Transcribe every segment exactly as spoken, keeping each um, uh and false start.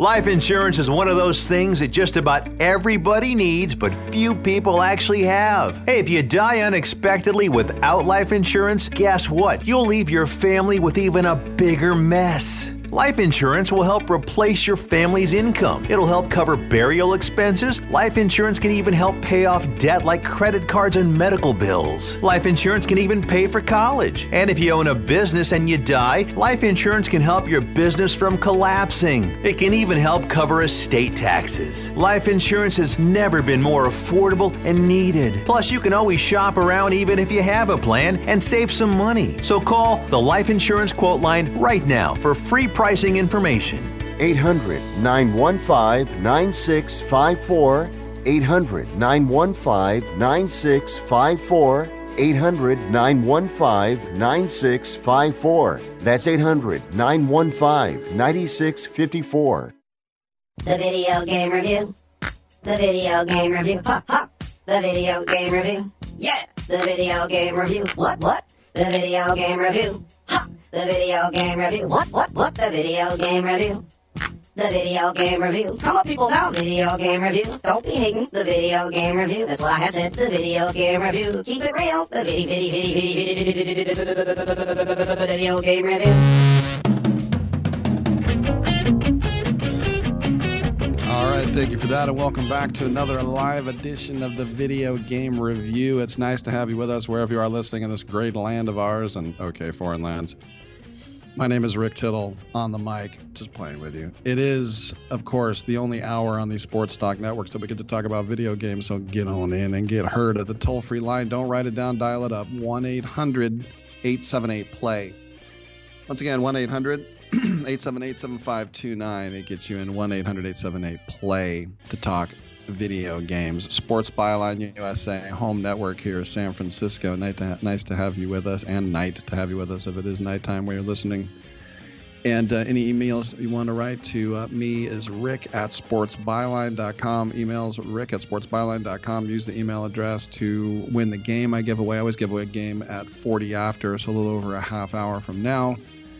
Life insurance is one of those things that just about everybody needs, but few people actually have. Hey, if you die unexpectedly without life insurance, guess what? You'll leave your family with even a bigger mess. Life insurance will help replace your family's income. It'll help cover burial expenses. Life insurance can even help pay off debt like credit cards and medical bills. Life insurance can even pay for college. And if you own a business and you die, life insurance can help your business from collapsing. It can even help cover estate taxes. Life insurance has never been more affordable and needed. Plus, you can always shop around even if you have a plan and save some money. So call the Life Insurance Quote Line right now for free pricing information. eight hundred, nine one five, nine six five four. eight hundred, nine one five, nine six five four. eight hundred, nine one five, nine six five four. That's eight hundred, nine one five, nine six five four. The video game review. The video game review. Ha ha. The video game review. Yeah. The video game review. What what? The video game review. Ha. The video game review. What, what, what? The video game review. The video game review. Come on, people, now. Video game review. Don't be hating. The video game review. That's what I had said. The video game review. Keep it real. The video, video, video, video, video game review. All right, thank you for that, and welcome back to another live edition of the Video Game Review. It's nice to have you with us wherever you are listening in this great land of ours and, okay, foreign lands. My name is Rick Tittle, on the mic, just playing with you. It is, of course, the only hour on these sports talk networks that we get to talk about video games, so get on in and get heard at the toll-free line. Don't write it down, dial it up, one eight hundred, eight seven eight, play. Once again, one eight hundred, eight seven eight, seven five two nine. It gets you in one eight hundred, eight seven eight, play to talk video games. Sports Byline U S A, home network here in San Francisco. Nice to, ha- nice to have you with us, and night to have you with us if it is nighttime where you're listening. And uh, any emails you want to write to uh, me is rick at sportsbyline dot com. Emails rick at sportsbyline dot com. Use the email address to win the game I give away. I always give away a game at forty after, so a little over a half hour from now.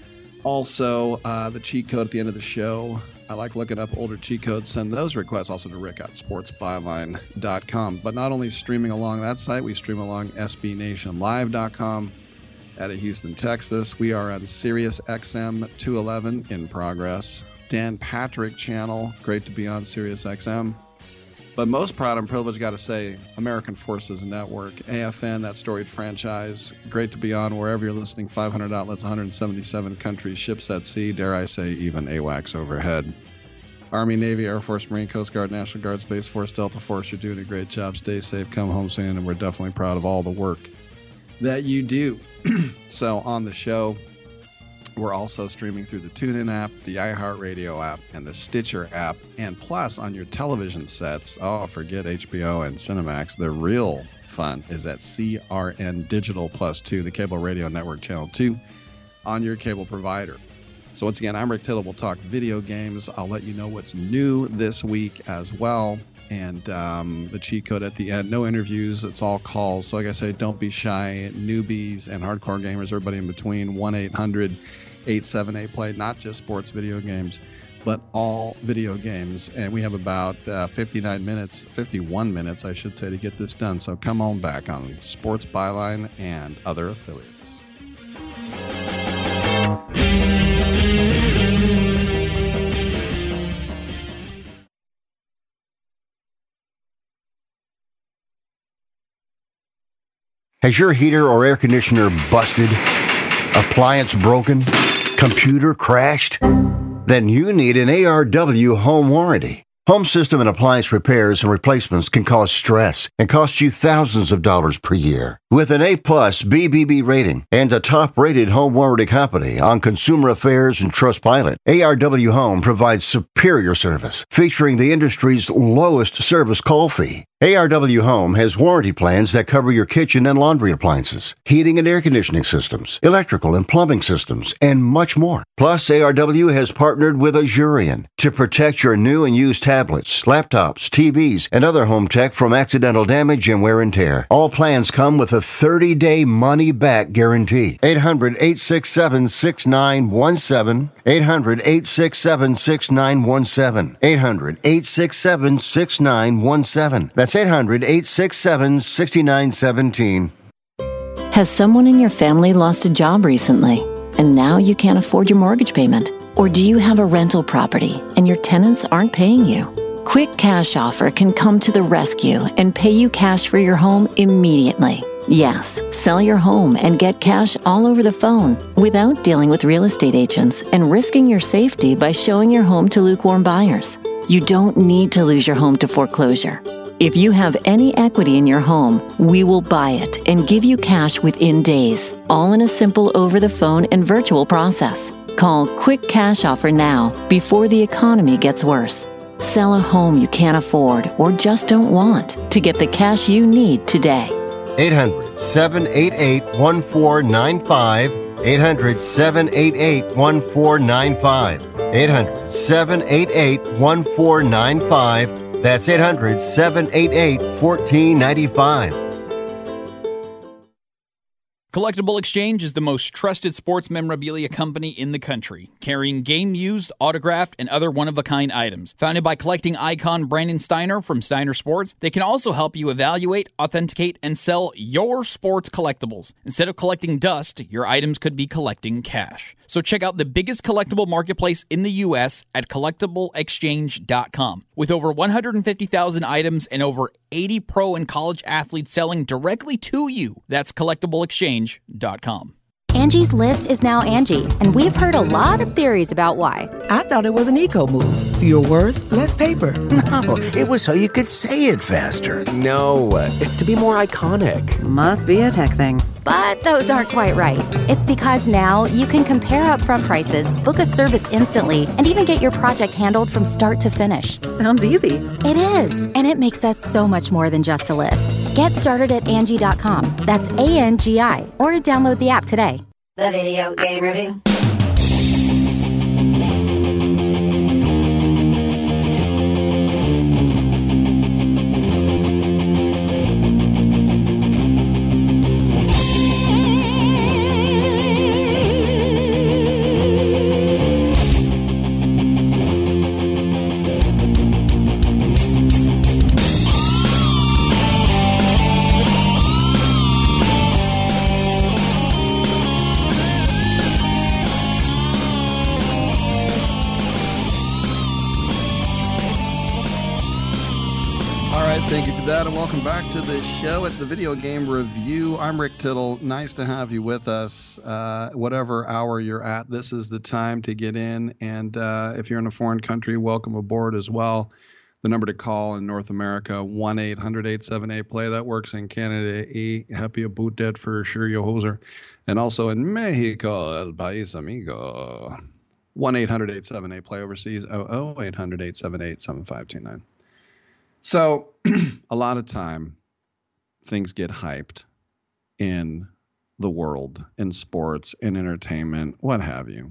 Also, uh, the cheat code at the end of the show. I like looking up older cheat codes. Send those requests also to rick at sportsbyline dot com. But not only streaming along that site, we stream along s b nation live dot com out of Houston, Texas. We are on Sirius X M two eleven in progress. Dan Patrick channel, great to be on Sirius X M. But most proud and privileged, got to say, American Forces Network, A F N, that storied franchise. Great to be on wherever you're listening. five hundred outlets, one hundred seventy-seven countries, ships at sea, dare I say, even AWACS overhead. Army, Navy, Air Force, Marine, Coast Guard, National Guard, Space Force, Delta Force, you're doing a great job. Stay safe, come home soon, and we're definitely proud of all the work that you do. So on the show, we're also streaming through the TuneIn app, the iHeartRadio app, and the Stitcher app. And plus, on your television sets, oh, forget H B O and Cinemax. The real fun is at C R N Digital Plus two, the Cable Radio Network Channel two, on your cable provider. So once again, I'm Rick Tittle. We'll talk video games. I'll let you know what's new this week as well. And um, the cheat code at the end. No interviews. It's all calls. So like I say, don't be shy. Newbies and hardcore gamers, everybody in between, one eight hundred, eight seven eight, play. Not just sports video games, but all video games. And we have about uh, fifty-nine minutes, fifty-one minutes, I should say, to get this done. So come on back on Sports Byline and other affiliates. Has your heater or air conditioner busted? Appliance broken? Computer crashed? Then you need an A R W home warranty. Home system and appliance repairs and replacements can cause stress and cost you thousands of dollars per year. With an A-plus B B B rating and a top-rated home warranty company on Consumer Affairs and Trustpilot, A R W Home provides superior service, featuring the industry's lowest service call fee. A R W Home has warranty plans that cover your kitchen and laundry appliances, heating and air conditioning systems, electrical and plumbing systems, and much more. Plus, A R W has partnered with Azurion to protect your new and used tablets, laptops, T Vs, and other home tech from accidental damage and wear and tear. All plans come with a thirty-day money-back guarantee. eight hundred, eight six seven, six nine one seven. eight hundred, eight six seven, six nine one seven. eight hundred, eight six seven, six nine one seven. That's eight hundred, eight six seven, six nine one seven. Has someone in your family lost a job recently, and now you can't afford your mortgage payment? Or do you have a rental property and your tenants aren't paying you? Quick Cash Offer can come to the rescue and pay you cash for your home immediately. Yes, sell your home and get cash all over the phone without dealing with real estate agents and risking your safety by showing your home to lukewarm buyers. You don't need to lose your home to foreclosure. If you have any equity in your home, we will buy it and give you cash within days, all in a simple over-the-phone and virtual process. Call Quick Cash Offer now before the economy gets worse. Sell a home you can't afford or just don't want to get the cash you need today. eight hundred, seven eight eight, one four nine five. eight hundred, seven eight eight, one four nine five. eight hundred, seven eight eight, one four nine five. That's eight hundred, seven eight eight, one four nine five. Collectible Exchange is the most trusted sports memorabilia company in the country, carrying game-used, autographed, and other one-of-a-kind items. Founded by collecting icon Brandon Steiner from Steiner Sports, they can also help you evaluate, authenticate, and sell your sports collectibles. Instead of collecting dust, your items could be collecting cash. So check out the biggest collectible marketplace in the U S at collectible exchange dot com. With over one hundred fifty thousand items and over eighty pro and college athletes selling directly to you, that's collectible exchange dot com. Angie's List is now Angie, and we've heard a lot of theories about why. I thought it was an eco move. Fewer words, less paper. No, it was so you could say it faster. No, it's to be more iconic. Must be a tech thing. But those aren't quite right. It's because now you can compare upfront prices, book a service instantly, and even get your project handled from start to finish. Sounds easy. It is, and it makes us so much more than just a list. Get started at Angie dot com. That's A N G I, or download the app today. The Video Game Review. Thank you for that, and welcome back to the show. It's the Video Game Review. I'm Rick Tittle. Nice to have you with us. Uh, whatever hour you're at, this is the time to get in. And uh, if you're in a foreign country, welcome aboard as well. The number to call in North America, one eight hundred, eight seven eight, play. That works in Canada. E, happy about that for sure, yo hoser. And also in Mexico, El País Amigo, one eight hundred, eight seven eight, play overseas, oh oh, eight hundred, eight seven eight, seven five two nine. So a lot of time things get hyped in the world, in sports, in entertainment, what have you.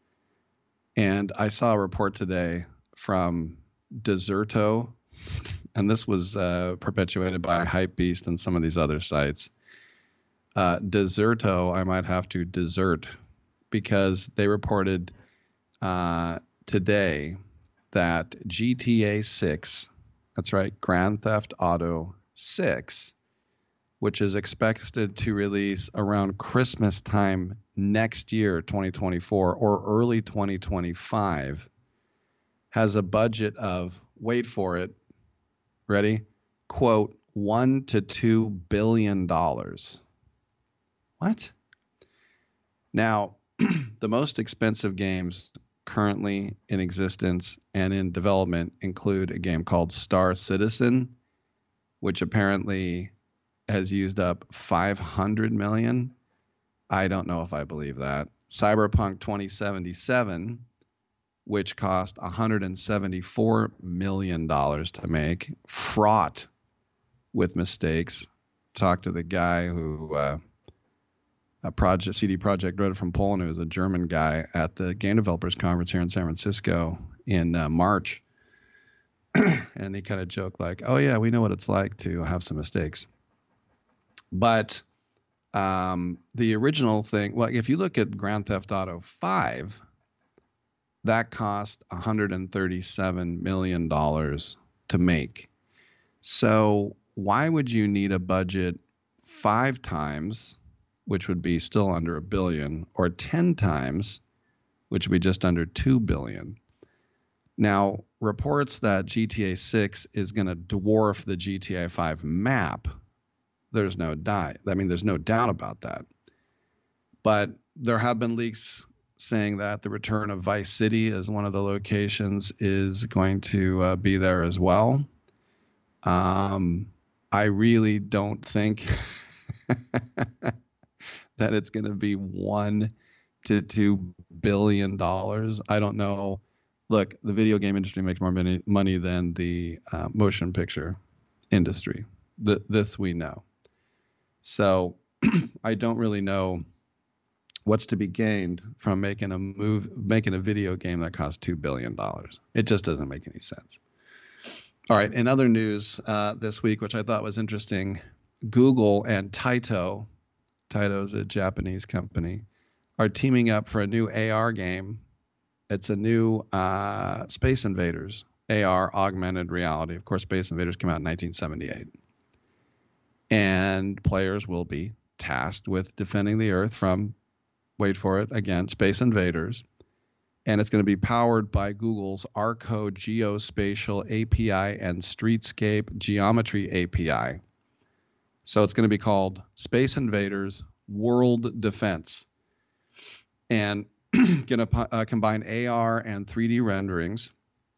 And I saw a report today from Deserto, and this was uh, perpetuated by Hypebeast and some of these other sites. Uh, Deserto, I might have to desert, because they reported uh, today that G T A six, that's right, Grand Theft Auto six, which is expected to release around Christmas time next year, twenty twenty-four, or early twenty twenty-five, has a budget of, wait for it, ready? Quote, one to two billion dollars. What? Now, the most expensive games currently in existence and in development include a game called Star Citizen, which apparently has used up five hundred million. I don't know if I believe that. Cyberpunk twenty seventy-seven, which cost one hundred seventy-four million dollars to make, fraught with mistakes. Talked to the guy who uh, a project C D Projekt Red from Poland, who was a German guy at the Game Developers Conference here in San Francisco in uh, March. And he kind of joked like, oh yeah, we know what it's like to have some mistakes. But um, the original thing, well, if you look at Grand Theft Auto five, that cost one hundred thirty-seven million dollars to make. So why would you need a budget five times, which would be still under a billion, or ten times, which would be just under two billion? Now, reports that G T A six is going to dwarf the G T A five map, there's no doubt. I mean, there's no doubt about that. But there have been leaks saying that the return of Vice City as one of the locations is going to uh, be there as well. Um, I really don't think that it's going to be one to two billion dollars. I don't know. Look, the video game industry makes more money, money than the uh, motion picture industry. The, this we know. So I don't really know what's to be gained from making a move, making a video game that costs two billion dollars. It just doesn't make any sense. All right. In other news uh, this week, which I thought was interesting, Google and Taito, Taito is a Japanese company, are teaming up for a new A R game. It's a new uh, Space Invaders, A R, augmented reality. Of course, Space Invaders came out in nineteen seventy-eight. And players will be tasked with defending the Earth from, wait for it, again, Space Invaders. And it's going to be powered by Google's Arco Geospatial A P I and Streetscape Geometry A P I. So it's going to be called Space Invaders World Defense. And going to uh, combine A R and three D renderings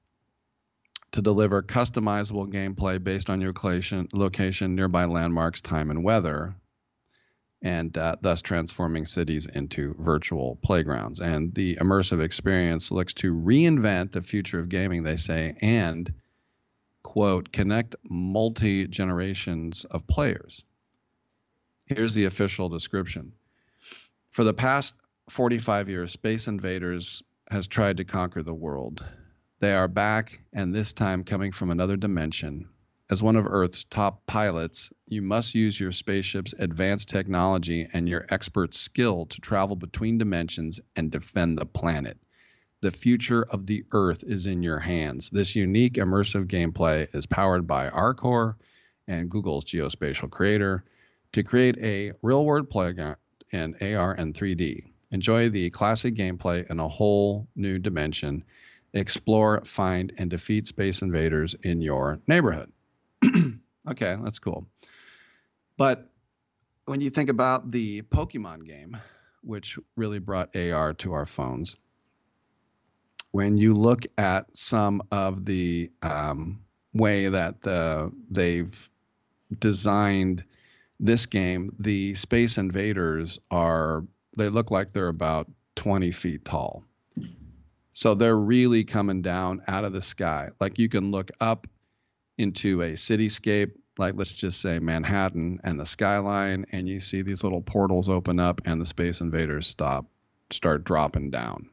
to deliver customizable gameplay based on your location, location, nearby landmarks, time, and weather, and uh, thus transforming cities into virtual playgrounds. And the immersive experience looks to reinvent the future of gaming, they say, and, quote, connect multi-generations of players. Here's the official description. For the past forty-five years, Space Invaders has tried to conquer the world. They are back, and this time coming from another dimension. As one of Earth's top pilots, you must use your spaceship's advanced technology and your expert skill to travel between dimensions and defend the planet. The future of the Earth is in your hands. This unique immersive gameplay is powered by Arcor and Google's Geospatial Creator to create a real-world playground in A R and three D. Enjoy the classic gameplay in a whole new dimension. Explore, find, and defeat Space Invaders in your neighborhood. Okay, that's cool. But when you think about the Pokemon game, which really brought A R to our phones, when you look at some of the um, way that the, they've designed this game, the Space Invaders are, they look like they're about twenty feet tall. So they're really coming down out of the sky. Like you can look up into a cityscape, like let's just say Manhattan and the skyline, and you see these little portals open up and the Space Invaders stop, start dropping down.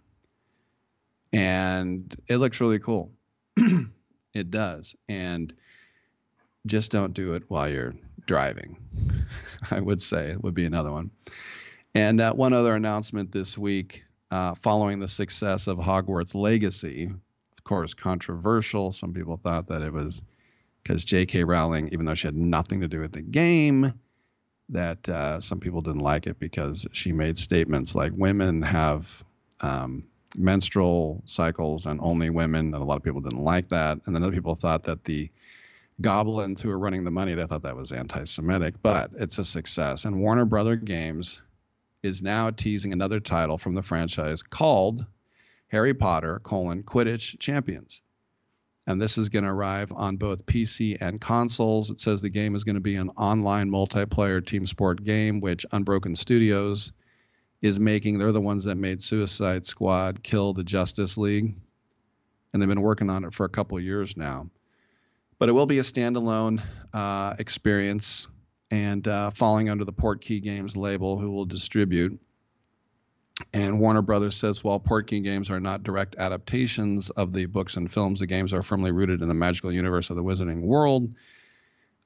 And it looks really cool. It does. And just don't do it while you're driving. I would say it would be another one. And uh, one other announcement this week, uh, following the success of Hogwarts Legacy, of course, controversial. Some people thought that it was because J K Rowling, even though she had nothing to do with the game, that uh, some people didn't like it because she made statements like women have um, menstrual cycles and only women, and a lot of people didn't like that. And then other people thought that the goblins who were running the money, they thought that was anti-Semitic, but it's a success. And Warner Brother Games is now teasing another title from the franchise called Harry Potter, colon, Quidditch Champions. And this is going to arrive on both P C and consoles. It says the game is going to be an online multiplayer team sport game, which Unbroken Studios is making. They're the ones that made Suicide Squad, Kill the Justice League. And they've been working on it for a couple of years now. But it will be a standalone uh, experience and uh, falling under the Portkey Games label, who will distribute. And Warner Brothers says, while Portkey Games are not direct adaptations of the books and films, the games are firmly rooted in the magical universe of the Wizarding World.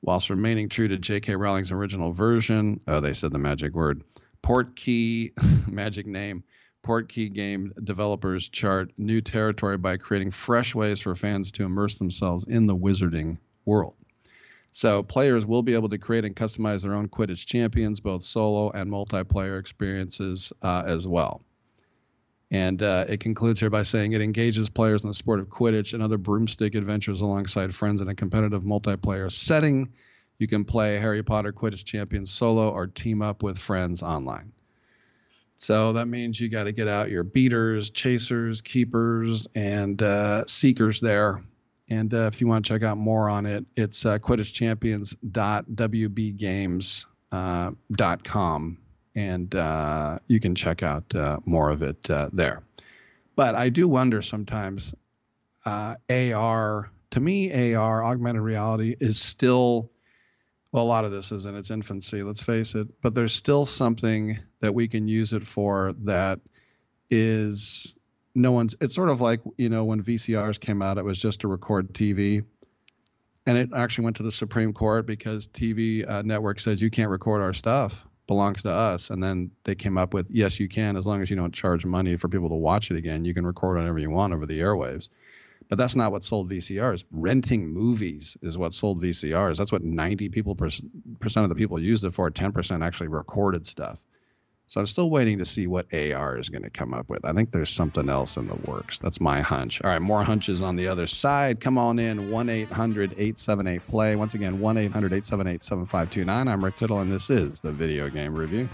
whilst remaining true to J K. Rowling's original version. Oh, they said the magic word. Portkey, magic name. Portkey game developers chart new territory by creating fresh ways for fans to immerse themselves in the wizarding world. So players will be able to create and customize their own Quidditch champions, both solo and multiplayer experiences uh, as well. And uh, it concludes here by saying it engages players in the sport of Quidditch and other broomstick adventures alongside friends in a competitive multiplayer setting. You can play Harry Potter Quidditch champions solo or team up with friends online. So that means you got to get out your beaters, chasers, keepers, and uh, seekers there. And uh, if you want to check out more on it, it's uh, quidditch champions dot w b games dot com. And uh, you can check out uh, more of it uh, there. But I do wonder sometimes, uh, A R, to me, A R, augmented reality, is still, well, a lot of this is in its infancy, let's face it. But there's still something that we can use it for that is no one's, it's sort of like, you know, when V C Rs came out, it was just to record T V. And it actually went to the Supreme Court because T V uh, network says you can't record our stuff. Belongs to us. And then they came up with, yes, you can, as long as you don't charge money for people to watch it again. You can record whatever you want over the airwaves. But that's not what sold V C Rs. Renting movies is what sold V C Rs. That's what ninety people percent of the people used it for. ten percent actually recorded stuff. So I'm still waiting to see what A R is going to come up with. I think there's something else in the works. That's my hunch. All right, more hunches on the other side. Come on in, one eight hundred eight seven eight play. Once again, one eight hundred eight seven eight seven five two nine. I'm Rick Tittle, and this is the Video Game Review.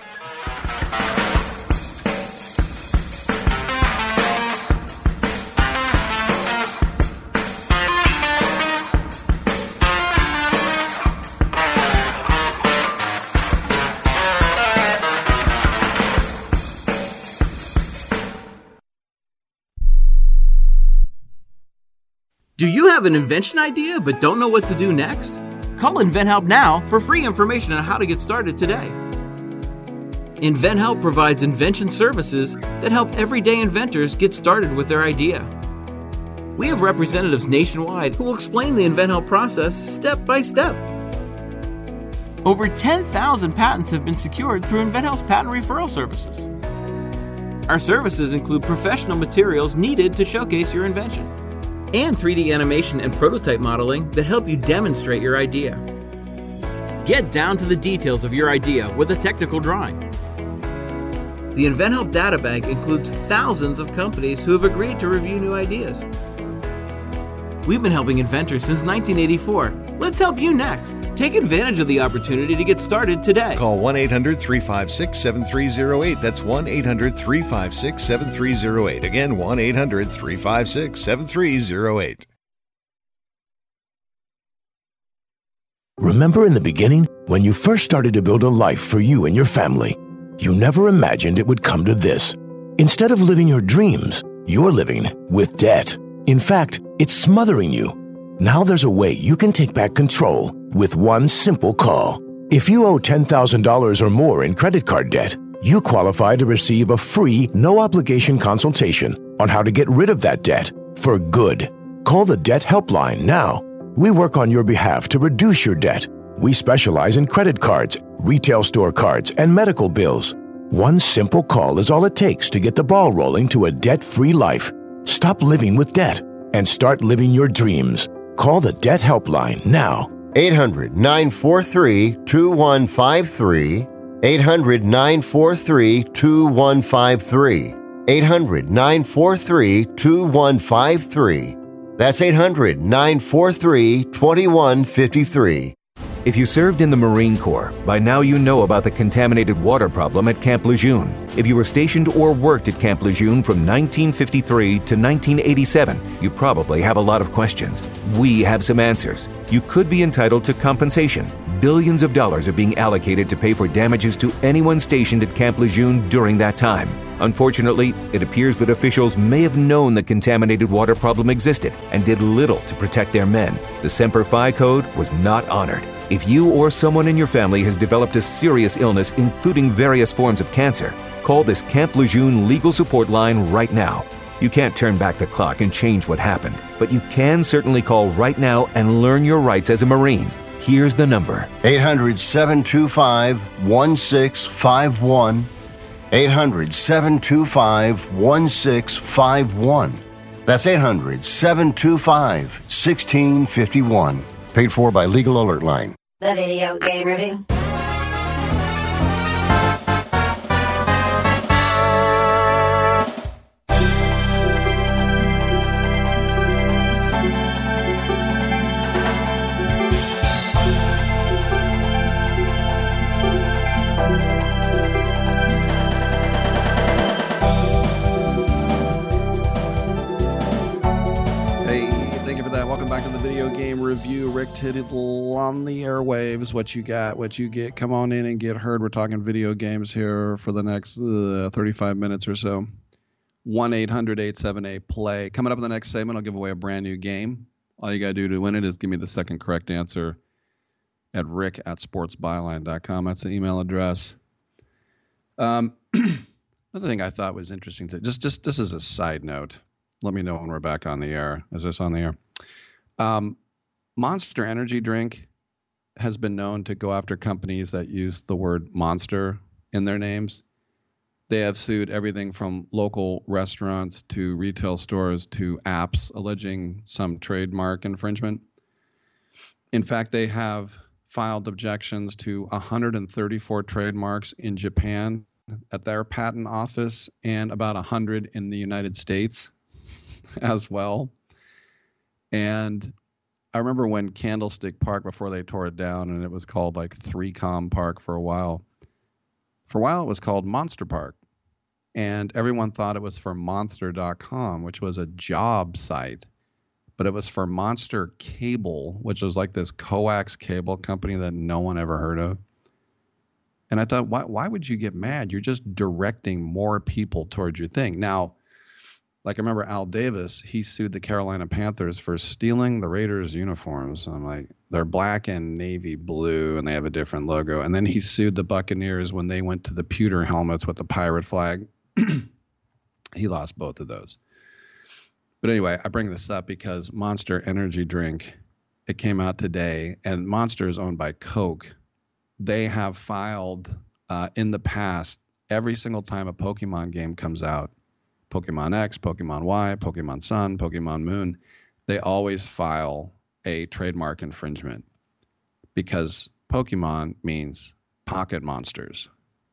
Do you have an invention idea but don't know what to do next? Call InventHelp now for free information on how to get started today. InventHelp provides invention services that help everyday inventors get started with their idea. We have representatives nationwide who will explain the InventHelp process step by step. Over ten thousand patents have been secured through InventHelp's patent referral services. Our services include professional materials needed to showcase your invention, and three D animation and prototype modeling that help you demonstrate your idea. Get down to the details of your idea with a technical drawing. The InventHelp Databank includes thousands of companies who have agreed to review new ideas. We've been helping inventors since nineteen eighty-four. Let's help you next. Take advantage of the opportunity to get started today. Call one eight hundred three five six seven three zero eight. That's one eight hundred three five six seven three zero eight. Again, one eight hundred three five six seven three zero eight. Remember in the beginning, when you first started to build a life for you and your family, you never imagined it would come to this. Instead of living your dreams, you're living with debt. In fact, it's smothering you. Now there's a way you can take back control with one simple call. If you owe ten thousand dollars or more in credit card debt, you qualify to receive a free, no-obligation consultation on how to get rid of that debt for good. Call the Debt Helpline now. We work on your behalf to reduce your debt. We specialize in credit cards, retail store cards, and medical bills. One simple call is all it takes to get the ball rolling to a debt-free life. Stop living with debt and start living your dreams. Call the Debt Helpline now. eight hundred nine four three two one five three. eight hundred nine four three two one five three. eight hundred nine four three two one five three. That's eight hundred nine four three two one five three. If you served in the Marine Corps, by now you know about the contaminated water problem at Camp Lejeune. If you were stationed or worked at Camp Lejeune from nineteen fifty-three to nineteen eighty-seven, you probably have a lot of questions. We have some answers. You could be entitled to compensation. Billions of dollars are being allocated to pay for damages to anyone stationed at Camp Lejeune during that time. Unfortunately, it appears that officials may have known the contaminated water problem existed and did little to protect their men. The Semper Fi Code was not honored. If you or someone in your family has developed a serious illness, including various forms of cancer, call this Camp Lejeune legal support line right now. You can't turn back the clock and change what happened, but you can certainly call right now and learn your rights as a Marine. Here's the number. eight hundred, seven two five, one six five one. eight hundred, seven two five, one six five one. That's eight hundred, seven two five, one six five one. Paid for by Legal Alert Line. The Video Game Review. Review. Rick Tittle on the airwaves. What you got, what you get. Come on in and get heard. We're talking video games here for the next uh, thirty-five minutes or so. one eight hundred, eight seven eight, play. Coming up in the next segment, I'll give away a brand new game. All you got to do to win it is give me the second correct answer at rick at sportsbyline dot com. That's the email address. Um, another thing I thought was interesting, to, just, just this is a side note. Let me know when we're back on the air. Is this on the air? Um, Monster Energy drink has been known to go after companies that use the word monster in their names. They have sued everything from local restaurants to retail stores to apps, alleging some trademark infringement. In fact, they have filed objections to one hundred thirty-four trademarks in Japan at their patent office and about one hundred in the United States as well. And I remember when Candlestick Park, before they tore it down, and it was called like three com Park for a while. For a while, it was called Monster Park. And everyone thought it was for monster dot com, which was a job site. But it was for Monster Cable, which was like this coax cable company that no one ever heard of. And I thought, why, why would you get mad? You're just directing more people towards your thing. Now, like I remember Al Davis, he sued the Carolina Panthers for stealing the Raiders uniforms. I'm like, they're black and navy blue, and they have a different logo. And then he sued the Buccaneers when they went to the pewter helmets with the pirate flag. He lost both of those. But anyway, I bring this up because Monster Energy drink, it came out today, and Monster is owned by Coke. They have filed uh, in the past, every single time a Pokemon game comes out, Pokemon X, Pokemon Y, Pokemon Sun, Pokemon Moon, they always file a trademark infringement because Pokemon means pocket monsters.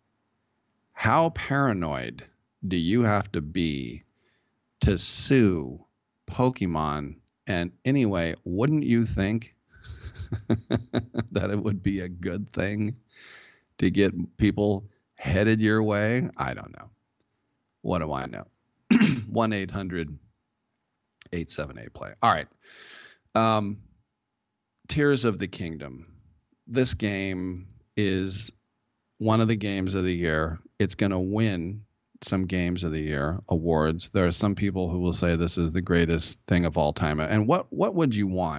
How paranoid do you have to be to sue Pokemon? And anyway, wouldn't you think that it would be a good thing to get people headed your way? I don't know. What do I know? one eight hundred, eight seven eight, play. All right. Um, Tears of the Kingdom. This game is one of the games of the year. It's going to win some games of the year awards. There are some people who will say this is the greatest thing of all time. And what, what would you want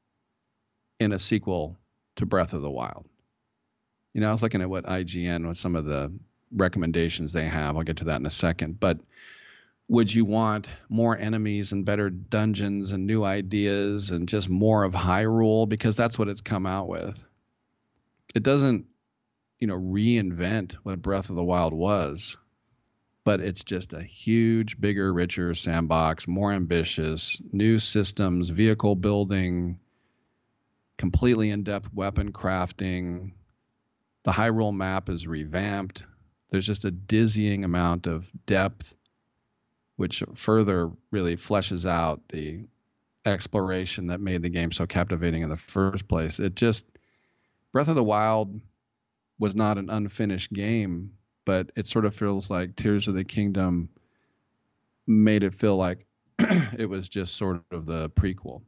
in a sequel to Breath of the Wild? You know, I was looking at what I G N, with some of the recommendations they have. I'll get to that in a second. But would you want more enemies and better dungeons and new ideas and just more of Hyrule? Because that's what it's come out with. It doesn't, you know, reinvent what Breath of the Wild was, but it's just a huge, bigger, richer sandbox, more ambitious, new systems, vehicle building, completely in-depth weapon crafting. The Hyrule map is revamped. There's just a dizzying amount of depth, which further really fleshes out the exploration that made the game so captivating in the first place. It just, Breath of the Wild was not an unfinished game, but it sort of feels like Tears of the Kingdom made it feel like it was just sort of the prequel.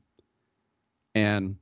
And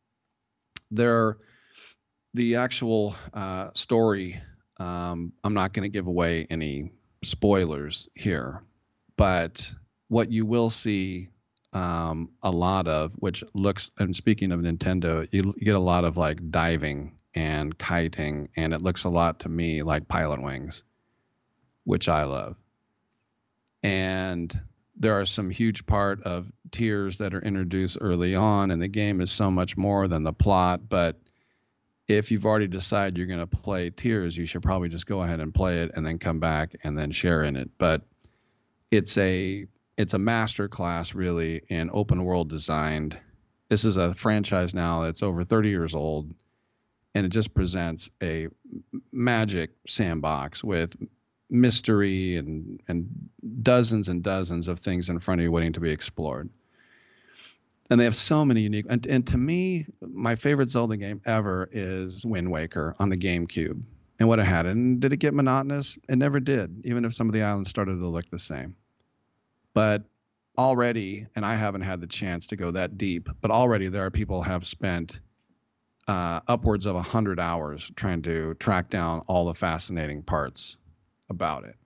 there, the actual uh, story, um, I'm not going to give away any spoilers here, but what you will see um, a lot of, which looks, and speaking of Nintendo, you, you get a lot of like diving and kiting, and it looks a lot to me like Pilot Wings, which I love. And there are some huge part of tiers that are introduced early on, and the game is so much more than the plot. But if you've already decided you're going to play tiers, you should probably just go ahead and play it and then come back and then share in it. But it's a it's a master class really in open world design. This is a franchise now that's over thirty years old, and it just presents a magic sandbox with mystery and and dozens and dozens of things in front of you waiting to be explored. And they have so many unique, and, and to me, my favorite Zelda game ever is Wind Waker on the GameCube. And what it had, and did it get monotonous? It never did, even if some of the islands started to look the same. But already, and I haven't had the chance to go that deep, but already there are people who have spent uh, upwards of one hundred hours trying to track down all the fascinating parts about it.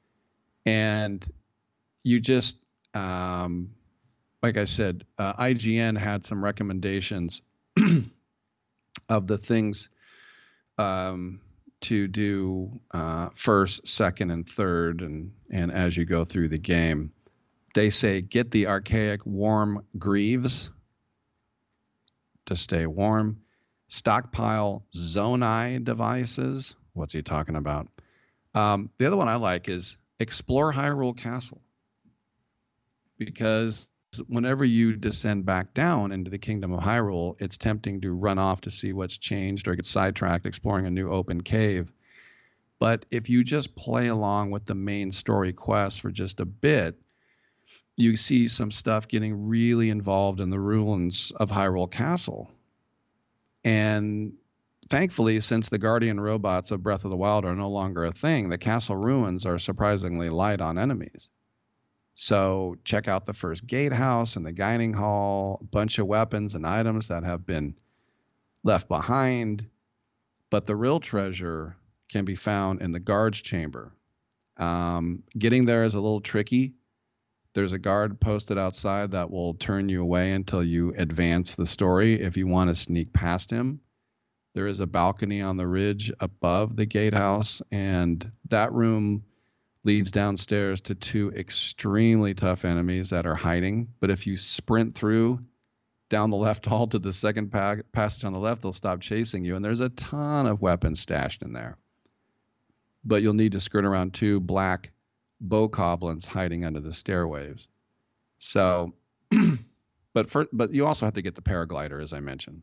And you just, um, like I said, uh, I G N had some recommendations of the things um, to do uh, first, second, and third, and, and as you go through the game. They say get the archaic warm greaves to stay warm. Stockpile Zonai devices. What's he talking about? Um, the other one I like is explore Hyrule Castle. Because whenever you descend back down into the Kingdom of Hyrule, it's tempting to run off to see what's changed or get sidetracked exploring a new open cave. But if you just play along with the main story quest for just a bit, you see some stuff getting really involved in the ruins of Hyrule Castle. And thankfully, since the Guardian robots of Breath of the Wild are no longer a thing, the castle ruins are surprisingly light on enemies. So check out the first gatehouse and the Guiding Hall, a bunch of weapons and items that have been left behind. But the real treasure can be found in the guard's chamber. Um, getting there is a little tricky. There's a guard posted outside that will turn you away until you advance the story if you want to sneak past him. There is a balcony on the ridge above the gatehouse, and that room leads downstairs to two extremely tough enemies that are hiding. But if you sprint through down the left hall to the second pa- passage on the left, they'll stop chasing you. And there's a ton of weapons stashed in there. But you'll need to skirt around two black bokoblins hiding under the stairways. So, but for, but you also have to get the paraglider, as I mentioned.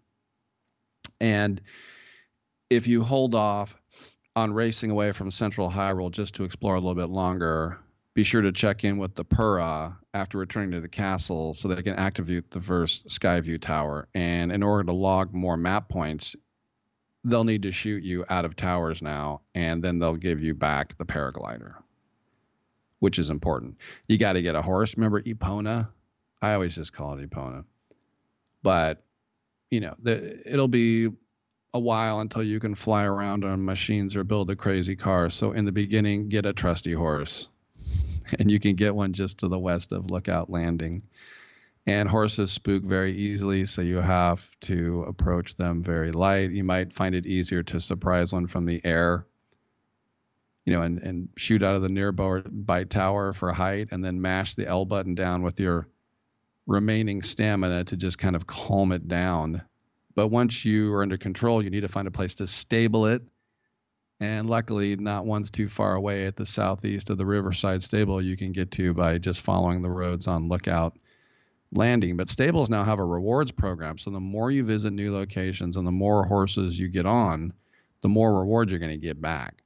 And if you hold off on racing away from Central Hyrule just to explore a little bit longer, be sure to check in with the Purah after returning to the castle so they can activate the first Skyview Tower. And in order to log more map points, they'll need to shoot you out of towers now, and then they'll give you back the paraglider, which is important. You got to get a horse. Remember Epona? I always just call it Epona. But, you know, the, it'll be a while until you can fly around on machines or build a crazy car. So in the beginning, get a trusty horse. And you can get one just to the west of Lookout Landing. And horses spook very easily, so you have to approach them very light. You might find it easier to surprise one from the air, you know, and, and shoot out of the nearby tower for height, and then mash the L button down with your remaining stamina to just kind of calm it down. But once you are under control, you need to find a place to stable it. And luckily, not one's too far away at the southeast of the Riverside Stable you can get to by just following the roads on Lookout Landing. But stables now have a rewards program. So the more you visit new locations and the more horses you get on, the more rewards you're going to get back.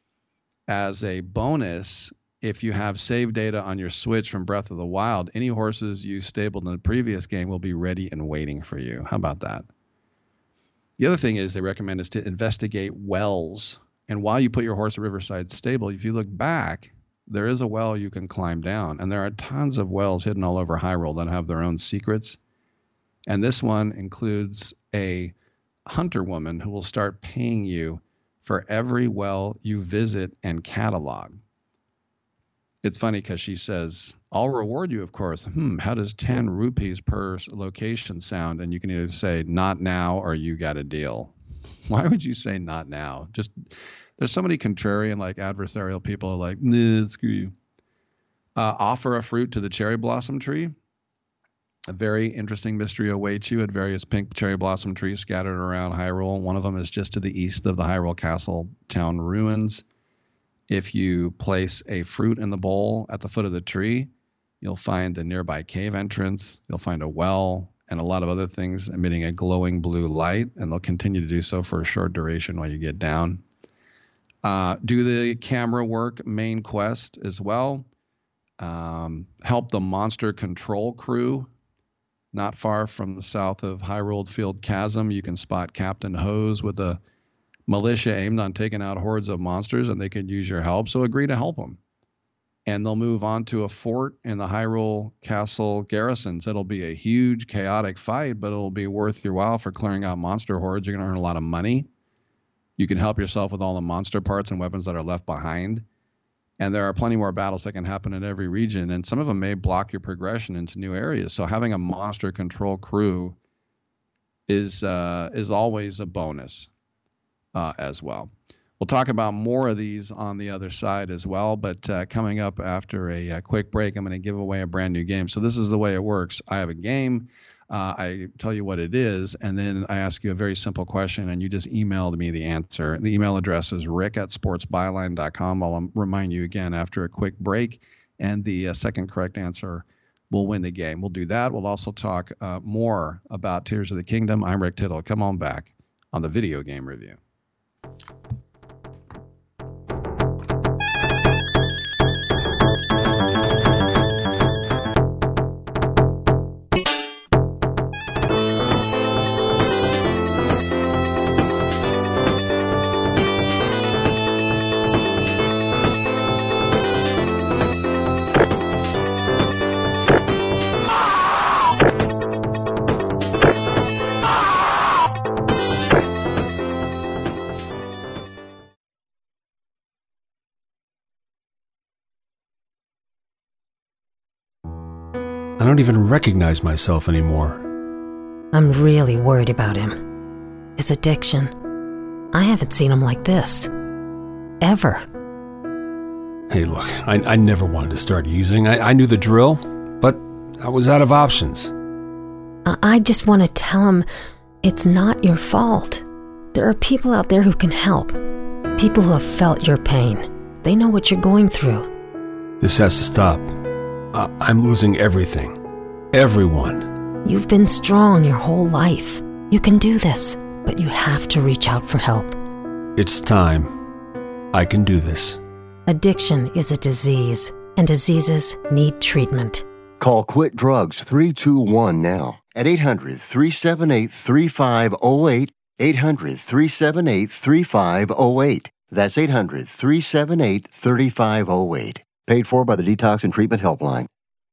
As a bonus, if you have save data on your Switch from Breath of the Wild, any horses you stabled in the previous game will be ready and waiting for you. How about that? The other thing is they recommend is to investigate wells. And while you put your horse at Riverside Stable, if you look back, there is a well you can climb down. And there are tons of wells hidden all over Hyrule that have their own secrets. And this one includes a hunter woman who will start paying you for every well you visit and catalog. It's funny because she says, I'll reward you, of course. Hmm, how does ten rupees per location sound? And you can either say, not now, or you got a deal. Why would you say not now? Just, there's so many contrarian, like adversarial people are like, nah, screw you. Uh, offer a fruit to the cherry blossom tree. A very interesting mystery awaits you at various pink cherry blossom trees scattered around Hyrule. One of them is just to the east of the Hyrule Castle town ruins. If you place a fruit in the bowl at the foot of the tree, you'll find a nearby cave entrance. You'll find a well and a lot of other things emitting a glowing blue light, and they'll continue to do so for a short duration while you get down. Uh, do the camera work main quest as well. Um, help the monster control crew. Not far from the south of Hyrule Field Chasm, you can spot Captain Hose with a militia aimed on taking out hordes of monsters, and they could use your help, so agree to help them. And they'll move on to a fort in the Hyrule Castle garrisons. It'll be a huge, chaotic fight, but it'll be worth your while for clearing out monster hordes. You're going to earn a lot of money. You can help yourself with all the monster parts and weapons that are left behind. And there are plenty more battles that can happen in every region, and some of them may block your progression into new areas. So having a monster control crew is uh, is always a bonus uh, as well. We'll talk about more of these on the other side as well, but uh, coming up after a, a quick break, I'm going to give away a brand new game. So this is the way it works. I have a game. Uh, I tell you what it is, and then I ask you a very simple question, and you just email me the answer. The email address is rick at sports byline dot com. I'll um, remind you again after a quick break, and the uh, second correct answer will win the game. We'll do that. We'll also talk uh, more about Tears of the Kingdom. I'm Rick Tittle. Come on back on the Video Game Review. I don't even recognize myself anymore. I'm really worried about him. His addiction. I haven't seen him like this. Ever. Hey, look, I, I never wanted to start using. I, I knew the drill, but I was out of options. I, I just want to tell him it's not your fault. There are people out there who can help. People who have felt your pain. They know what you're going through. This has to stop. I, I'm losing everything. Everyone. You've been strong your whole life. You can do this, but you have to reach out for help. It's time. I can do this. Addiction is a disease, and diseases need treatment. Call Quit Drugs three two one now at eight hundred, three seven eight, three five zero eight, eight hundred, three seven eight, three five zero eight. That's eight hundred, three seven eight, three five zero eight. Paid for by the Detox and Treatment Helpline.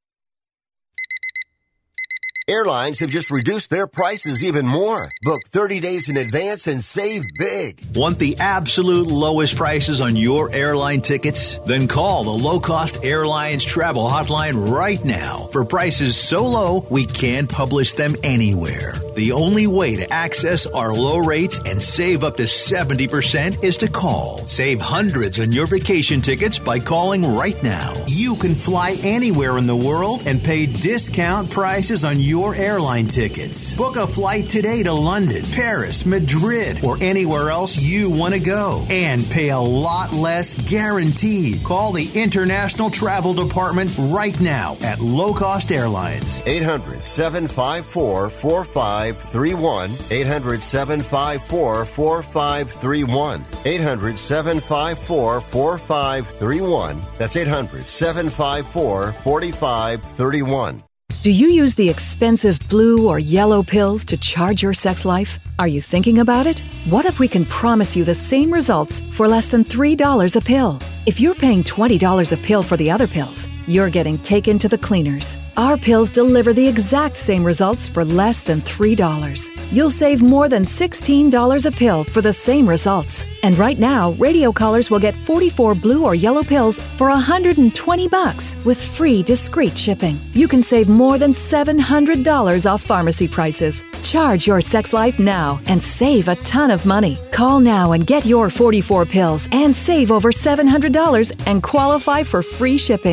Airlines have just reduced their prices even more. Book thirty days in advance and save big. Want the absolute lowest prices on your airline tickets? Then call the Low Cost Airlines Travel Hotline right now for prices so low we can't publish them anywhere. The only way to access our low rates and save up to seventy percent is to call. Save hundreds on your vacation tickets by calling right now. You can fly anywhere in the world and pay discount prices on your Your airline tickets. Book a flight today to London, Paris, Madrid, or anywhere else you want to go and pay a lot less guaranteed. Call the International Travel Department right now at Low Cost Airlines. eight hundred, seven five four, four five three one. eight hundred, seven five four, four five three one. eight hundred, seven five four, four five three one. That's eight hundred, seven five four, four five three one. Do you use the expensive blue or yellow pills to charge your sex life? Are you thinking about it? What if we can promise you the same results for less than three dollars a pill? If you're paying twenty dollars a pill for the other pills, you're getting taken to the cleaners. Our pills deliver the exact same results for less than three dollars. You'll save more than sixteen dollars a pill for the same results. And right now, radio callers will get forty-four blue or yellow pills for one hundred twenty bucks with free discreet shipping. You can save more than seven hundred dollars off pharmacy prices. Charge your sex life now and save a ton of money. Call now and get your forty-four pills and save over seven hundred dollars and qualify for free shipping.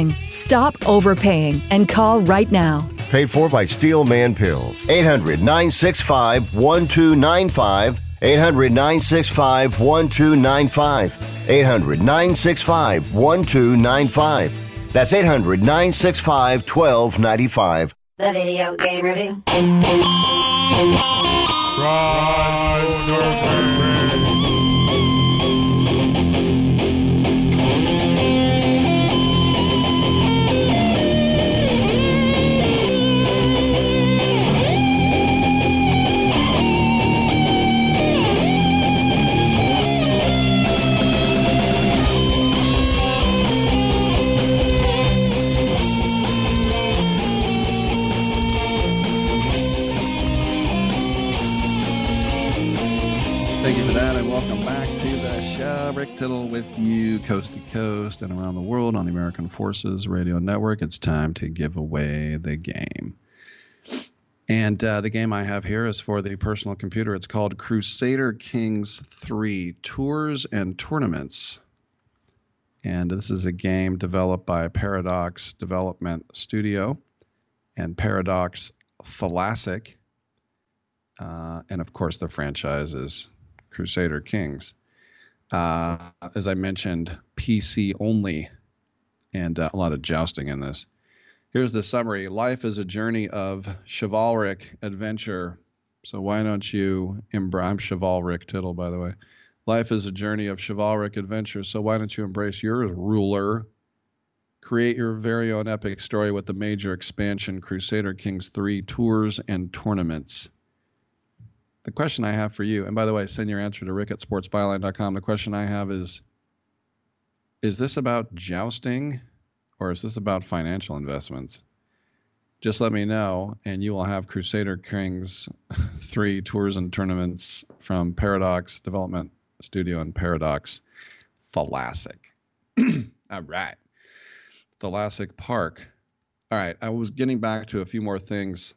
Stop overpaying and call right now. Paid for by Steel Man Pills. eight hundred, nine six five, one two nine five. eight hundred, nine six five, one two nine five. eight hundred, nine six five, one two nine five. That's eight hundred, nine six five, one two nine five. The Video Game Review. Thank you for that, and welcome back to the show. Rick Tittle with you, coast to coast and around the world on the American Forces Radio Network. It's time to give away the game. And uh, the game I have here is for the personal computer. It's called Crusader Kings three Tours and Tournaments. And this is a game developed by Paradox Development Studio and Paradox Thalassic. Uh, and, of course, the franchise is Crusader Kings. Uh, as I mentioned, P C only, and uh, a lot of jousting in this. Here's the summary. Life is a journey of chivalric adventure. So why don't you embrace, I'm Chivalric Tittle, by the way. Life is a journey of chivalric adventure. So why don't you embrace your ruler? Create your very own epic story with the major expansion, Crusader Kings three Tours and Tournaments. The question I have for you, and by the way, send your answer to rick at sports byline dot com. The question I have is, is this about jousting or is this about financial investments? Just let me know, and you will have Crusader Kings three Tours and Tournaments from Paradox Development Studio and Paradox Thalassic. All right. Thalassic Park. All right, I was getting back to a few more things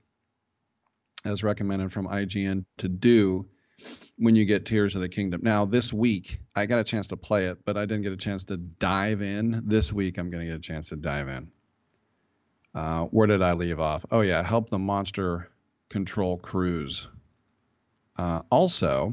as recommended from I G N to do when you get Tears of the Kingdom. Now, this week, I got a chance to play it, but I didn't get a chance to dive in. This week, I'm going to get a chance to dive in. Uh, where did I leave off? Oh, yeah, help the monster control cruise. Uh, also,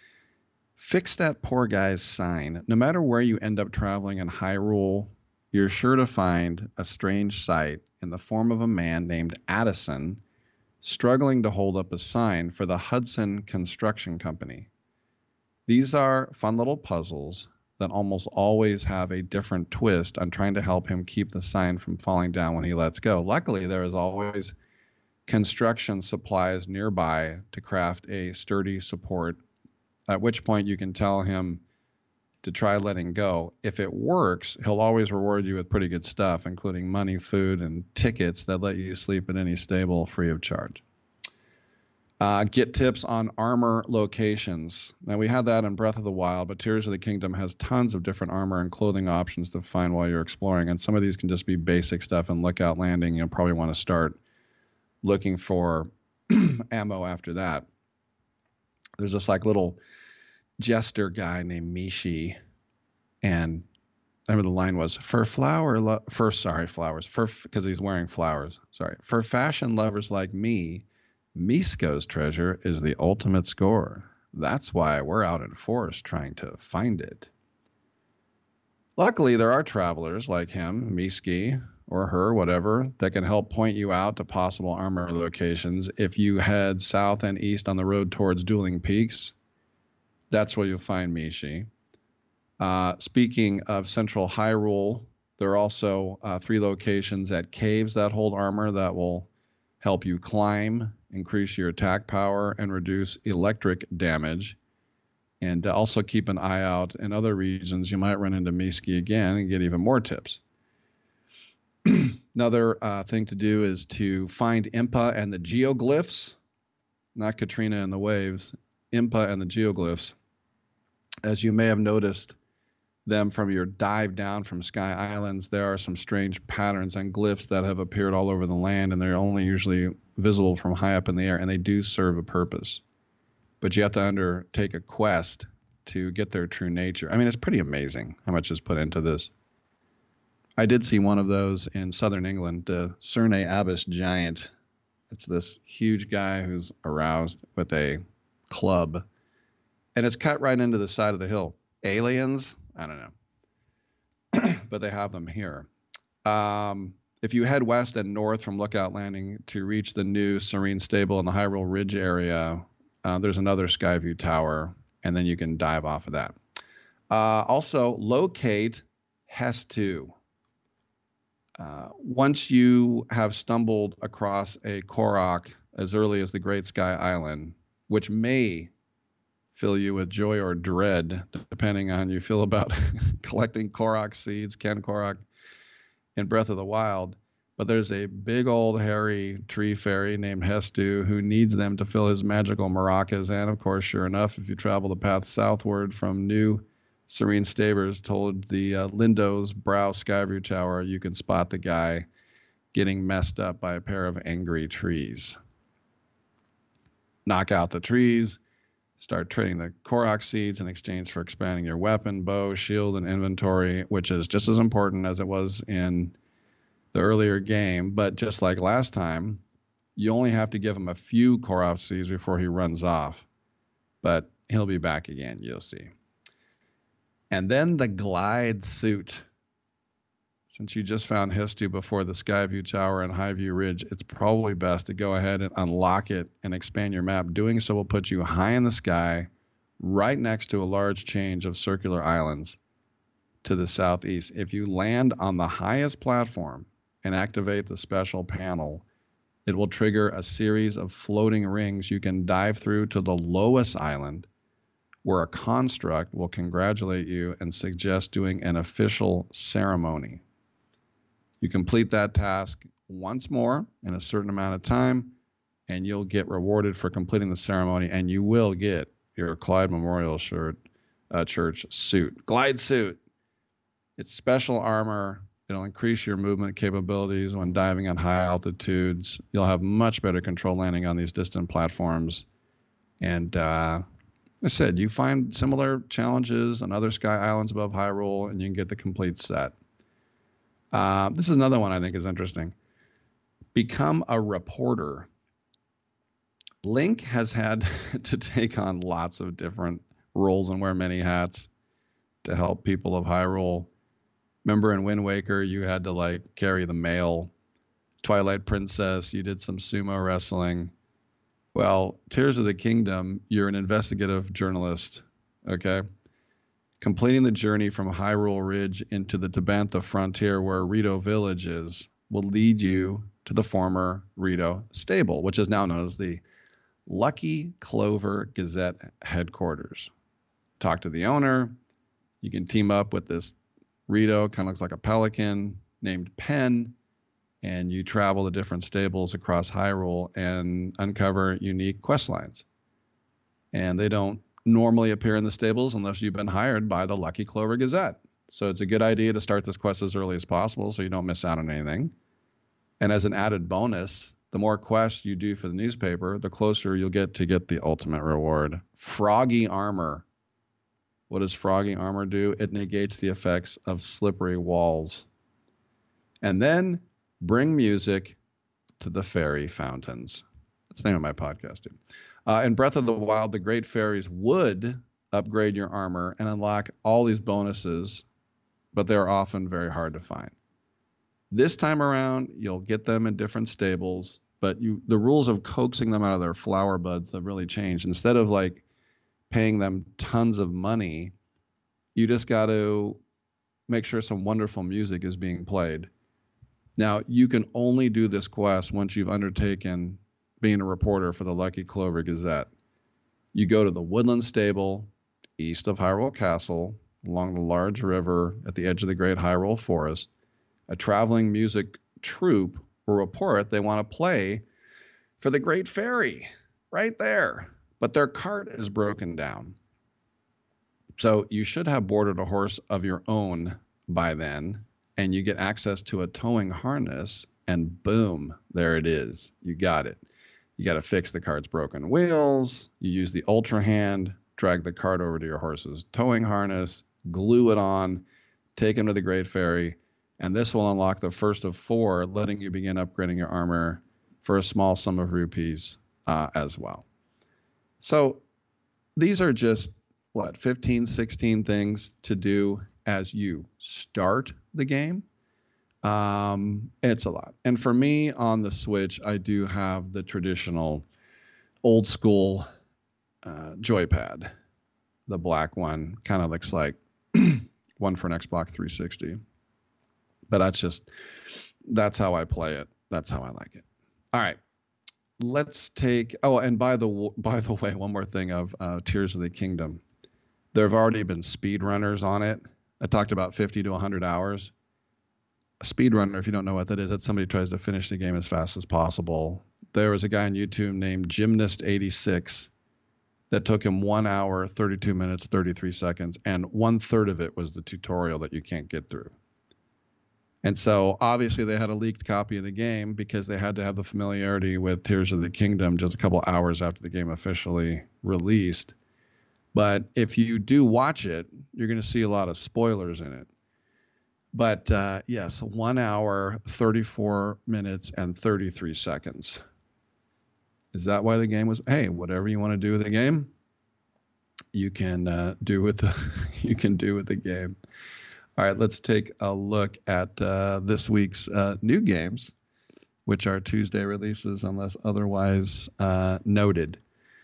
fix that poor guy's sign. No matter where you end up traveling in Hyrule, you're sure to find a strange sight in the form of a man named Addison struggling to hold up a sign for the Hudson Construction Company. These are fun little puzzles that almost always have a different twist on trying to help him keep the sign from falling down when he lets go. Luckily, there is always construction supplies nearby to craft a sturdy support, at which point you can tell him to try letting go. If it works, he'll always reward you with pretty good stuff, including money, food, and tickets that let you sleep in any stable free of charge. Uh, get tips on armor locations. Now, we had that in Breath of the Wild, but Tears of the Kingdom has tons of different armor and clothing options to find while you're exploring, and some of these can just be basic stuff. And Lookout Landing, you'll probably want to start looking for ammo after that. There's this like little jester guy named Mishi, and I remember the line was for flower lo- for sorry flowers for because he's wearing flowers sorry for fashion lovers like me, Misko's treasure is the ultimate score. That's why we're out in forest trying to find it. Luckily, there are travelers like him, Miski or her, whatever, that can help point you out to possible armor locations. If you head south and east on the road towards Dueling Peaks, that's where you'll find Mishi. Uh, speaking of Central Hyrule, there are also uh, three locations at caves that hold armor that will help you climb, increase your attack power, and reduce electric damage. And uh, also keep an eye out in other regions. You might run into Miski again and get even more tips. Another uh, thing to do is to find Impa and the geoglyphs, not Katrina and the waves, Impa and the geoglyphs. As you may have noticed them from your dive down from Sky Islands, there are some strange patterns and glyphs that have appeared all over the land, and they're only usually visible from high up in the air, and they do serve a purpose. But you have to undertake a quest to get their true nature. I mean, it's pretty amazing how much is put into this. I did see one of those in southern England, the Cerne Abbas giant. It's this huge guy who's aroused with a club, and it's cut right into the side of the hill. Aliens? I don't know. But they have them here. Um, if you head west and north from Lookout Landing to reach the new Serene Stable in the Hyrule Ridge area, uh, there's another Skyview Tower, and then you can dive off of that. Uh, also, locate Hestu. Uh, once you have stumbled across a Korok as early as the Great Sky Island, which may fill you with joy or dread, depending on how you feel about collecting Korok seeds, Ken Korok, in Breath of the Wild. But there's a big old hairy tree fairy named Hestu who needs them to fill his magical maracas. And of course, sure enough, if you travel the path southward from New Serene Stables toward the uh, Lindo's Brow Skyview Tower, you can spot the guy getting messed up by a pair of angry trees. Knock out the trees, start trading the Korok seeds in exchange for expanding your weapon, bow, shield, and inventory, which is just as important as it was in the earlier game. But just like last time, you only have to give him a few Korok seeds before he runs off. But he'll be back again, you'll see. And then the glide suit. Since you just found Hestu before the Skyview Tower and Highview Ridge, it's probably best to go ahead and unlock it and expand your map. Doing so will put you high in the sky, right next to a large change of circular islands to the southeast. If you land on the highest platform and activate the special panel, it will trigger a series of floating rings you can dive through to the lowest island, where a construct will congratulate you and suggest doing an official ceremony. You complete that task once more in a certain amount of time, and you'll get rewarded for completing the ceremony, and you will get your Clyde Memorial shirt, uh, Church suit. Glide suit. It's special armor. It'll increase your movement capabilities when diving on high altitudes. You'll have much better control landing on these distant platforms. And uh, I said, you find similar challenges on other sky islands above Hyrule, and you can get the complete set. Uh, this is another one I think is interesting. Become a reporter. Link has had to take on lots of different roles and wear many hats to help people of Hyrule. Remember in Wind Waker, you had to like carry the mail. Twilight Princess, you did some sumo wrestling. Well, Tears of the Kingdom, you're an investigative journalist, okay? Completing the journey from Hyrule Ridge into the Tabantha frontier where Rito Village is will lead you to the former Rito Stable, which is now known as the Lucky Clover Gazette headquarters. Talk to the owner. You can team up with this Rito, kind of looks like a pelican, named Pen, and you travel to different stables across Hyrule and uncover unique quest lines. And they don't normally appear in the stables unless you've been hired by the Lucky Clover Gazette. So it's a good idea to start this quest as early as possible so you don't miss out on anything. And as an added bonus, the more quests you do for the newspaper, the closer you'll get to get the ultimate reward. Froggy Armor. What does Froggy Armor do? It negates the effects of slippery walls. And then bring music to the fairy fountains. That's the name of my podcast, dude. Uh, in Breath of the Wild, the Great Fairies would upgrade your armor and unlock all these bonuses, but they're often very hard to find. This time around, you'll get them in different stables, but you the rules of coaxing them out of their flower buds have really changed. Instead of like paying them tons of money, you just got to make sure some wonderful music is being played. Now, you can only do this quest once you've undertaken being a reporter for the Lucky Clover Gazette. You go to the Woodland Stable, east of Hyrule Castle, along the large river at the edge of the Great Hyrule Forest. A traveling music troupe will report they want to play for the Great Fairy right there, but their cart is broken down. So you should have boarded a horse of your own by then, and you get access to a towing harness, and boom, there it is. You got it. You got to fix the cart's broken wheels. You use the Ultra Hand, drag the cart over to your horse's towing harness, glue it on, take him to the Great Fairy, And this will unlock the first of four, letting you begin upgrading your armor for a small sum of rupees uh, as well. So these are just, what, fifteen, sixteen things to do as you start the game. Um, it's a lot. And for me on the Switch, I do have the traditional old school uh, joypad. The black one kind of looks like one for an Xbox three sixty. But that's just, that's how I play it. That's how I like it. All right. Let's take, oh, and by the by the way, one more thing of uh, Tears of the Kingdom. There have already been speedrunners on it. I talked about fifty to one hundred hours. A speedrunner, if you don't know what that is, that's somebody who tries to finish the game as fast as possible. There was a guy on YouTube named Gymnast eighty-six that took him one hour, thirty-two minutes, thirty-three seconds, and one third of it was the tutorial that you can't get through. And so obviously they had a leaked copy of the game because they had to have the familiarity with Tears of the Kingdom just a couple hours after the game officially released. But if you do watch it, you're going to see a lot of spoilers in it. But uh, yes, one hour, thirty-four minutes, and thirty-three seconds. Is that why the game was? Hey, whatever you want to do with the game, you can uh, do with the you can do with the game. All right, let's take a look at uh, this week's uh, new games, which are Tuesday releases, unless otherwise uh, noted.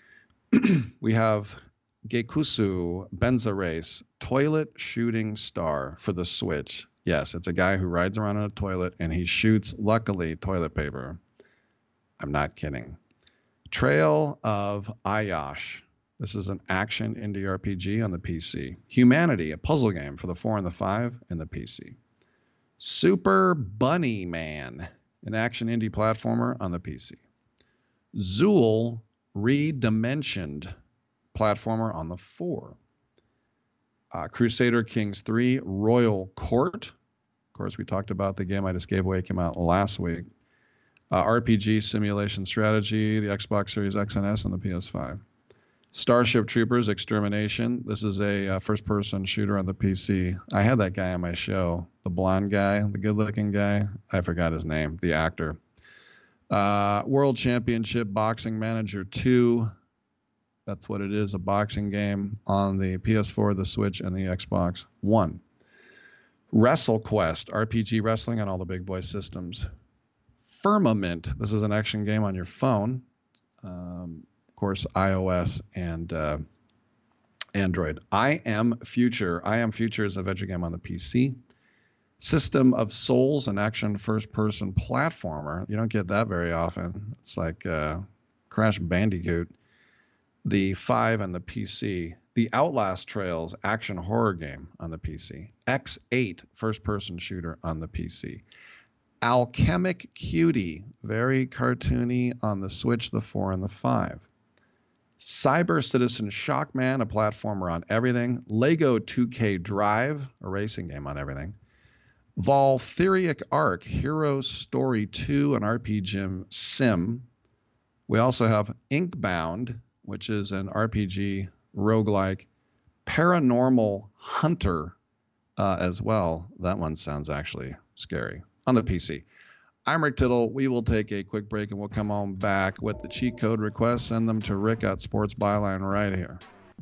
We have Geikusu Benza Race Toilet Shooting Star for the Switch. Yes, it's a guy who rides around in a toilet and he shoots, luckily, toilet paper. I'm not kidding. Trail of Ayash. This is an action indie R P G on the P C. Humanity, a puzzle game for the four and the five in the P C. Super Bunny Man, an action indie platformer on the P C. Zool Redimensioned platformer on the four. Uh, Crusader Kings three Royal Court. Of course, we talked about the game I just gave away, came out last week. Uh, R P G simulation strategy, the Xbox Series X and S and the P S five. Starship Troopers Extermination. This is a uh, first-person shooter on the P C. I had that guy on my show, the blonde guy, the good-looking guy. I forgot his name, the actor. Uh, World Championship Boxing Manager two. That's what it is, a boxing game on the P S four, the Switch, and the Xbox One. WrestleQuest, R P G wrestling on all the big boy systems. Firmament, this is an action game on your phone. Um, of course, iOS and uh, Android. I Am Future. I Am Future is a adventure game on the P C. System of Souls, an action first-person platformer. You don't get that very often. It's like uh, Crash Bandicoot. The five on the P C. The Outlast Trails action horror game on the P C. X eight first-person shooter on the P C. Alchemic Cutie, very cartoony on the Switch, the four, and the five. Cyber Citizen Shockman, a platformer on everything. Lego two K Drive, a racing game on everything. Valtheric Arc, Hero Story two, an R P G sim. We also have Inkbound, which is an R P G roguelike. Paranormal Hunter uh, as well. That one sounds actually scary on the P C. I'm Rick Tittle. We will take a quick break and we'll come on back with the cheat code requests. Send them to Rick at Sports Byline right here.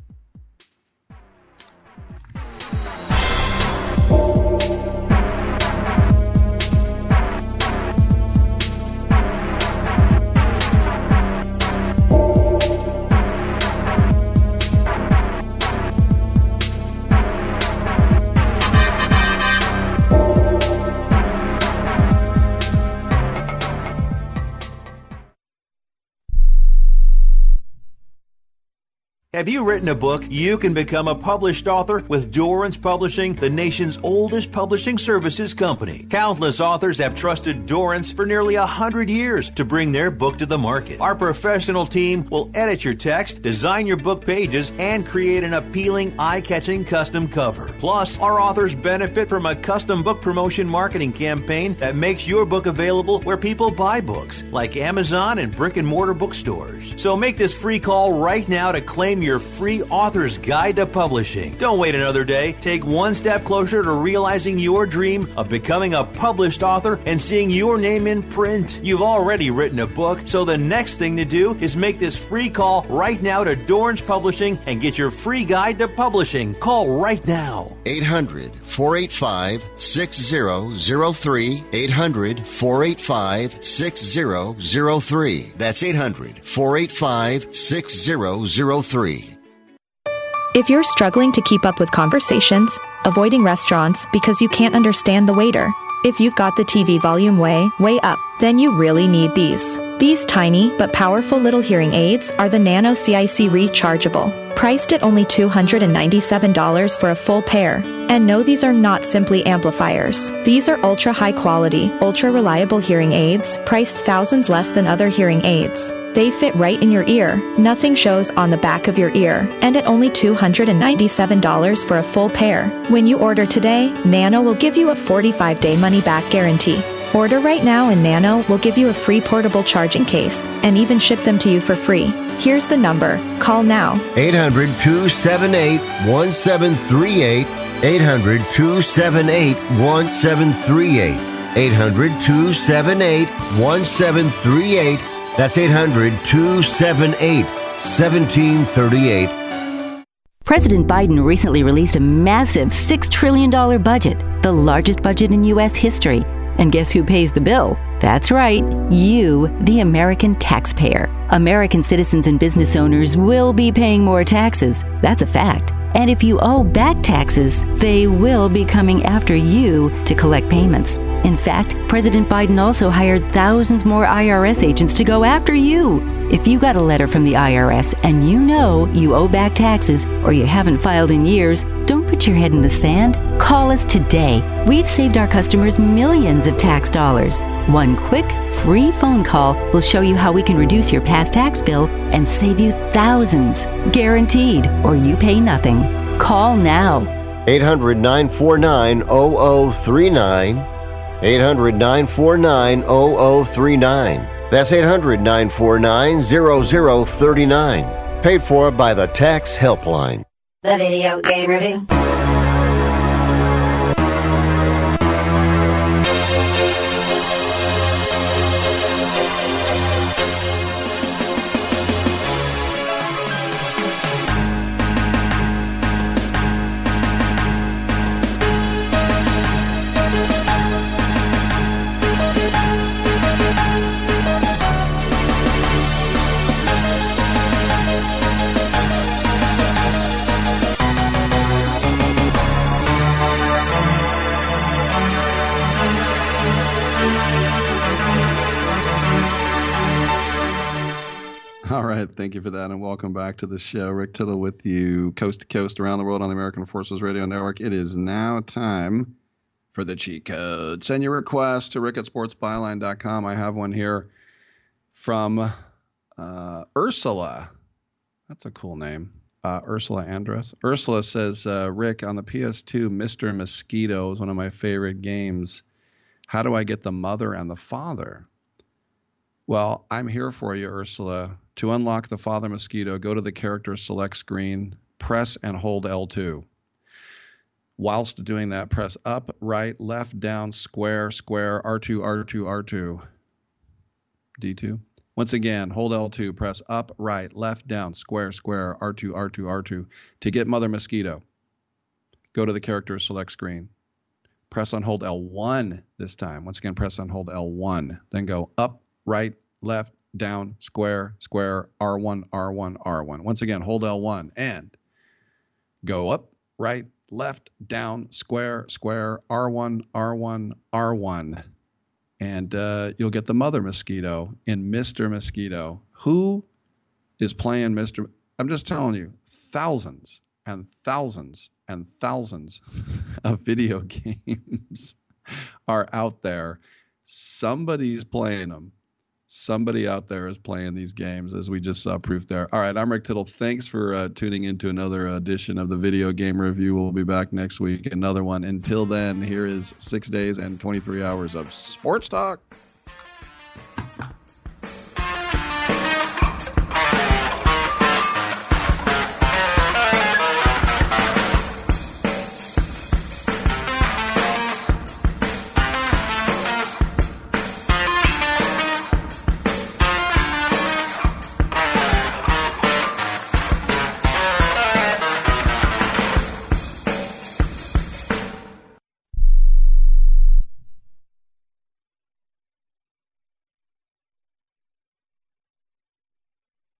Have you written a book? You can become a published author with Dorrance Publishing, the nation's oldest publishing services company. Countless authors have trusted Dorrance for nearly a hundred years to bring their book to the market. Our professional team will edit your text, design your book pages, and create an appealing, eye-catching custom cover. Plus, our authors benefit from a custom book promotion marketing campaign that makes your book available where people buy books, like Amazon and brick-and-mortar bookstores. So make this free call right now to claim claim your free author's guide to publishing. Don't wait another day. Take one step closer to realizing your dream of becoming a published author and seeing your name in print. You've already written a book, so the next thing to do is make this free call right now to Dorrance Publishing and get your free guide to publishing. Call right now. eight hundred, four eight five, six zero zero three. eight hundred, four eight five, six zero zero three. That's eight hundred, four eight five, six zero zero three. If you're struggling to keep up with conversations, avoiding restaurants because you can't understand the waiter, if you've got the T V volume way, way up, then you really need these. These tiny but powerful little hearing aids are the Nano C I C Rechargeable, priced at only two hundred ninety-seven dollars for a full pair. And no, these are not simply amplifiers. These are ultra high quality, ultra reliable hearing aids, priced thousands less than other hearing aids. They fit right in your ear. Nothing shows on the back of your ear. And at only two hundred ninety-seven dollars for a full pair. When you order today, Nano will give you a forty-five day money-back guarantee. Order right now and Nano will give you a free portable charging case and even ship them to you for free. Here's the number. Call now. eight hundred, two seven eight, one seven three eight. eight hundred, two seven eight, one seven three eight. eight hundred, two seven eight, one seven three eight. That's eight hundred, two seven eight, one seven three eight. President Biden recently released a massive six trillion dollars budget, the largest budget in U S history. And guess who pays the bill? That's right, you, the American taxpayer. American citizens and business owners will be paying more taxes. That's a fact. And if you owe back taxes, they will be coming after you to collect payments. In fact, President Biden also hired thousands more I R S agents to go after you. If you got a letter from the I R S and you know you owe back taxes or you haven't filed in years, don't put your head in the sand. Call us today. We've saved our customers millions of tax dollars. One quick, free phone call will show you how we can reduce your past tax bill and save you thousands. Guaranteed, or you pay nothing. Call now. eight hundred, nine four nine, zero zero three nine. eight hundred, nine four nine, zero zero three nine. That's eight hundred, nine four nine, zero zero three nine. Paid for by the Tax Helpline. The Video Game Review. All right, thank you for that, and welcome back to the show. Rick Tittle with you, coast to coast, around the world on the American Forces Radio Network. It is now time for the cheat code. Send your request to rick at sports byline dot com. I have one here from uh, Ursula. That's a cool name. Uh, Ursula Andress. Ursula says, uh, Rick, on the P S two, Mister Mosquito is one of my favorite games. How do I get the mother and the father? Well, I'm here for you, Ursula. To unlock the Father Mosquito, go to the character select screen, press and hold L two. Whilst doing that, press up, right, left, down, square, square, R two, R two, R two, D two. Once again, hold L two, press up, right, left, down, square, square, R two, R two, R two. To get Mother Mosquito, go to the character select screen. Press on hold L one this time. Once again, press on hold L one. Then go up, right, left, down, square, square, R one, R one, R one. Once again, hold L one and go up, right, left, down, square, square, R one, R one, R one. And uh, you'll get the Mother Mosquito in Mister Mosquito. Who is playing Mister I'm just telling you, thousands and thousands and thousands of video games are out there. Somebody's playing them. Somebody out there is playing these games, as we just saw proof there. All right, I'm Rick Tittle. Thanks for uh, tuning into another edition of the Video Game Review. We'll be back next week, another one. Until then, here is six days and twenty-three hours of sports talk.